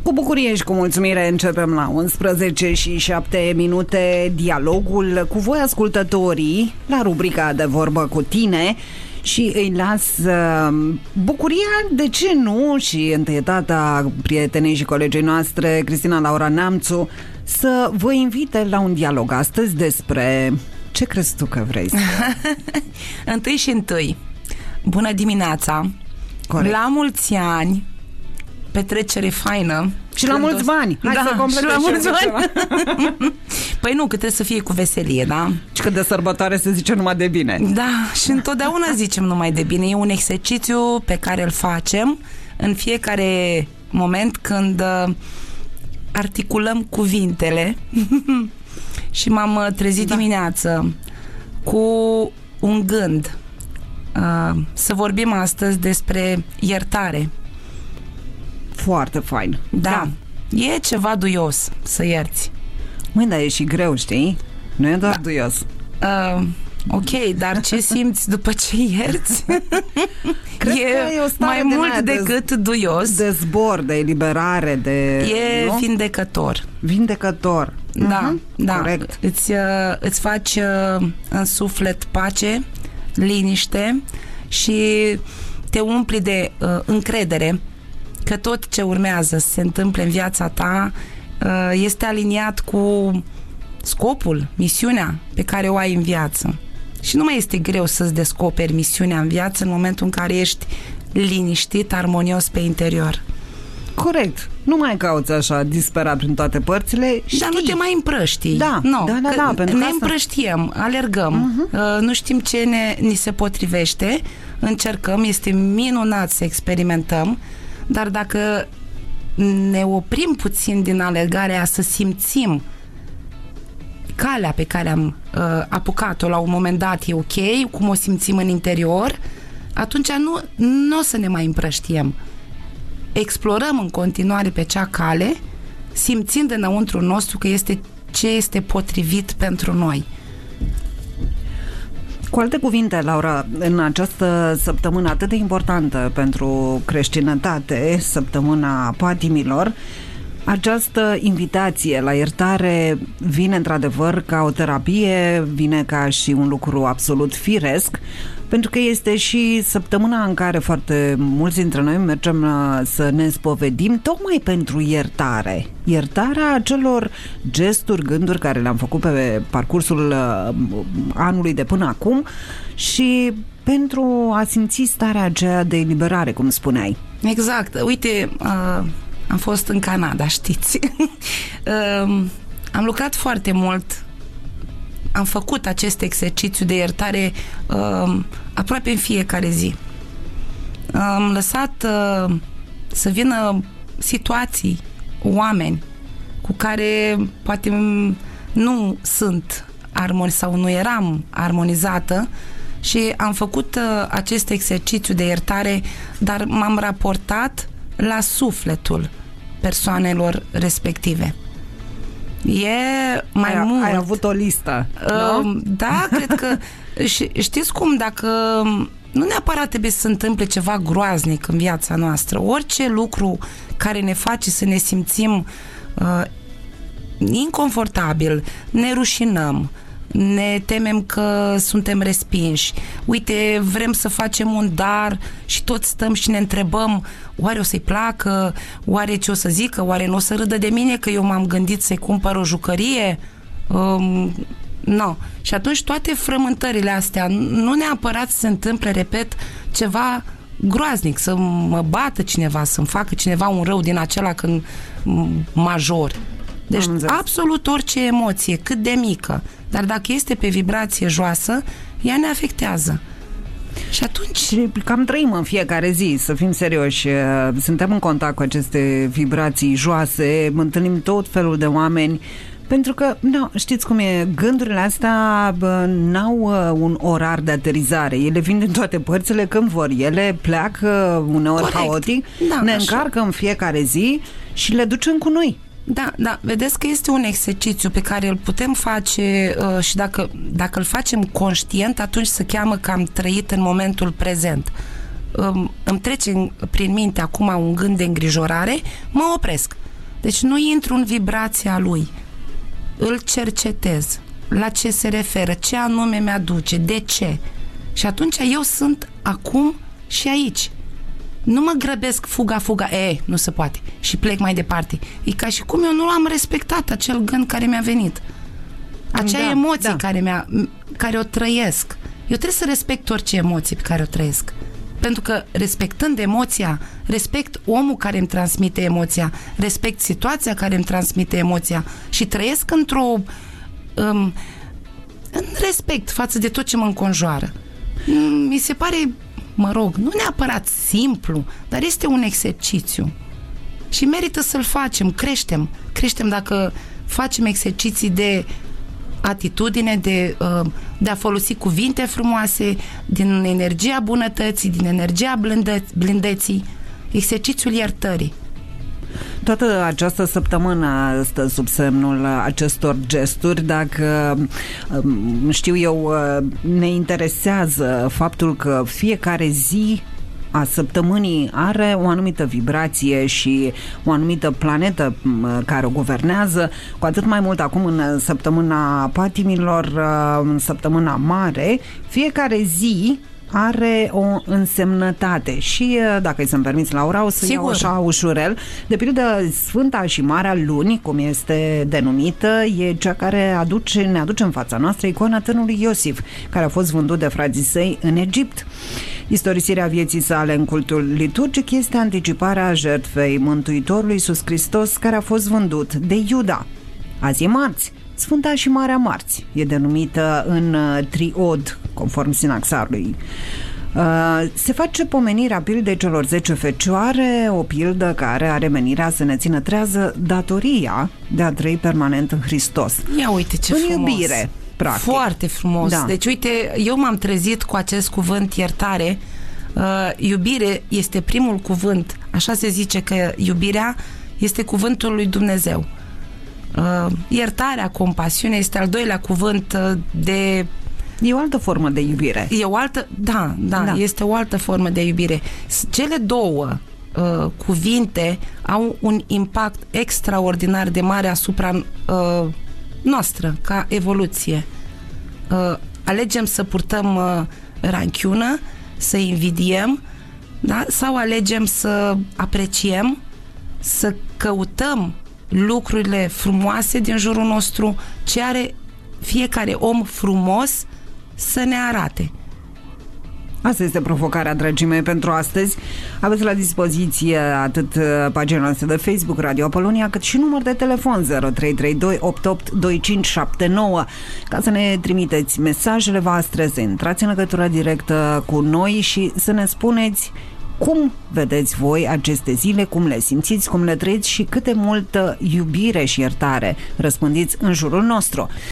Cu bucurie și cu mulțumire începem la 11 și 7 minute dialogul cu voi, ascultătorii, la rubrica De vorbă cu tine. Și îi las bucuria, de ce nu, și întâietatea prietenei și colegii noastre, Cristina Laura Neamțu, să vă invite la un dialog astăzi despre... Ce crezi tu că vrei să... Întâi și întâi, bună dimineața. Corect. La mulți ani, petrecere faină. Și la mulți bani. Hai să completăm și la mulți bani. Păi nu, că trebuie să fie cu veselie, da? Și că de sărbătoare se zice numai de bine. Da, și întotdeauna zicem numai de bine. E un exercițiu pe care îl facem în fiecare moment când articulăm cuvintele. Și m-am trezit dimineață cu un gând. Să vorbim astăzi despre iertare. Foarte fain. Da. E ceva duios să ierți. Măi, dar e și greu, știi? Nu e doar duios. Ok, dar ce simți după ce ierți? Cred că e o stare mai mult decât duios. De zbor, de eliberare, de... E nu? Vindecător. Vindecător. Da, da. Corect. Îți faci în suflet pace, liniște și te umpli de încredere că tot ce urmează să se întâmple în viața ta este aliniat cu scopul, misiunea pe care o ai în viață. Și nu mai este greu să-ți descoperi misiunea în viață în momentul în care ești liniștit, armonios pe interior. Corect. Nu mai cauți așa disperat prin toate părțile. Dar nu te mai împrăștii. Da, no, da, pentru ne împrăștiem, alergăm, nu știm ce ni se potrivește, încercăm, este minunat să experimentăm, dar dacă ne oprim puțin din alergarea, să simțim calea pe care am apucat-o la un moment dat e ok, cum o simțim în interior, atunci nu o să ne mai împrăștiem. Explorăm în continuare pe cea cale, simțind înăuntru nostru că este ce este potrivit pentru noi. Cu alte cuvinte, Laura, în această săptămână atât de importantă pentru creștinătate, săptămâna patimilor, această invitație la iertare vine într-adevăr ca o terapie, vine ca și un lucru absolut firesc, pentru că este și săptămâna în care foarte mulți dintre noi mergem să ne spovedim tocmai pentru iertare. Iertarea acelor gesturi, gânduri care le-am făcut pe parcursul anului de până acum și pentru a simți starea aceea de eliberare, cum spuneai. Exact. Uite, am fost în Canada, știți. Am lucrat foarte mult. Am făcut acest exercițiu de iertare aproape în fiecare zi. Am lăsat să vină situații, oameni cu care poate nu sunt sau nu eram armonizată și am făcut acest exercițiu de iertare, dar m-am raportat la sufletul persoanelor respective. E mai mult. Ai avut o listă, nu? Da, cred că știți cum, dacă nu neapărat trebuie să se întâmple ceva groaznic în viața noastră, orice lucru care ne face să ne simțim inconfortabil, ne rușinăm, ne temem că suntem respinși, uite, vrem să facem un dar și toți stăm și ne întrebăm, oare o să-i placă, oare ce o să zică, oare nu o să râdă de mine că eu m-am gândit să-i cumpăr o jucărie? No. Și atunci toate frământările astea, nu neapărat să se întâmple, repet, ceva groaznic, să mă bată cineva, să-mi facă cineva un rău din acela când major. Deci absolut orice emoție, cât de mică, dar dacă este pe vibrație joasă, ea ne afectează. Și atunci... Cam trăim în fiecare zi, să fim serioși. Suntem în contact cu aceste vibrații joase, întâlnim tot felul de oameni, pentru că, știți cum e, gândurile astea n-au un orar de aterizare. Ele vin din toate părțile când vor. Ele pleacă uneori haotic, ne încarcă în fiecare zi și le ducem cu noi. Da, vedeți că este un exercițiu pe care îl putem face și dacă îl facem conștient, atunci se cheamă că am trăit în momentul prezent. Îmi trece prin minte acum un gând de îngrijorare, mă opresc. Deci nu intru în vibrația lui, îl cercetez, la ce se referă, ce anume mi-aduce, de ce. Și atunci eu sunt acum și aici. Nu mă grăbesc fuga, nu se poate, și plec mai departe. E ca și cum eu nu am respectat acel gând care mi-a venit. Acea emoție care o trăiesc. Eu trebuie să respect orice emoție pe care o trăiesc. Pentru că respectând emoția, respect omul care îmi transmite emoția, respect situația care îmi transmite emoția și trăiesc în respect față de tot ce mă înconjoară. Mi se pare, nu neapărat simplu, dar este un exercițiu. Și merită să-l facem, creștem dacă facem exerciții de atitudine, de a folosi cuvinte frumoase, din energia bunătății, din energia blândeții, exercițiul iertării. Toată această săptămână stă sub semnul acestor gesturi. Dacă știu eu, ne interesează faptul că fiecare zi a săptămânii are o anumită vibrație și o anumită planetă care o guvernează, cu atât mai mult acum în săptămâna patimilor, în săptămâna mare, fiecare zi are o însemnătate și, dacă îi să-mi permiți, Laura, o să iau așa ușurel. De pildă, Sfânta și Marea Luni, cum este denumită, e cea care ne aduce în fața noastră icoana tânărului Iosif, care a fost vândut de frații săi în Egipt. Istorisirea vieții sale în cultul liturgic este anticiparea jertfei Mântuitorului Iisus Hristos, care a fost vândut de Iuda. Azi e marți, Sfânta și Marea Marți. E denumită în triod, conform sinaxarului. Se face pomenirea pildei celor 10 fecioare, o pildă care are menirea să ne țină trează datoria de a trăi permanent în Hristos. Ia uite ce frumos! În iubire, practic. Foarte frumos! Da. Deci uite, eu m-am trezit cu acest cuvânt iertare. Iubire este primul cuvânt. Așa se zice că iubirea este cuvântul lui Dumnezeu. Iertarea, compasiunea este al doilea cuvânt de... E o altă formă de iubire. E o altă, da, este o altă formă de iubire. Cele două cuvinte au un impact extraordinar de mare asupra noastră, ca evoluție. Alegem să purtăm ranchiună, să invidiem, da? Sau alegem să apreciem, să căutăm lucrurile frumoase din jurul nostru, ce are fiecare om frumos să ne arate. Asta este provocarea, dragii mei, pentru astăzi. Aveți la dispoziție atât pagina noastră de Facebook Radio Apolonia, cât și număr de telefon 0332 882579 ca să ne trimiteți mesajele voastre, să intrați în legătură directă cu noi și să ne spuneți cum vedeți voi aceste zile, cum le simțiți, cum le trăiți și câte multă iubire și iertare răspândiți în jurul nostru.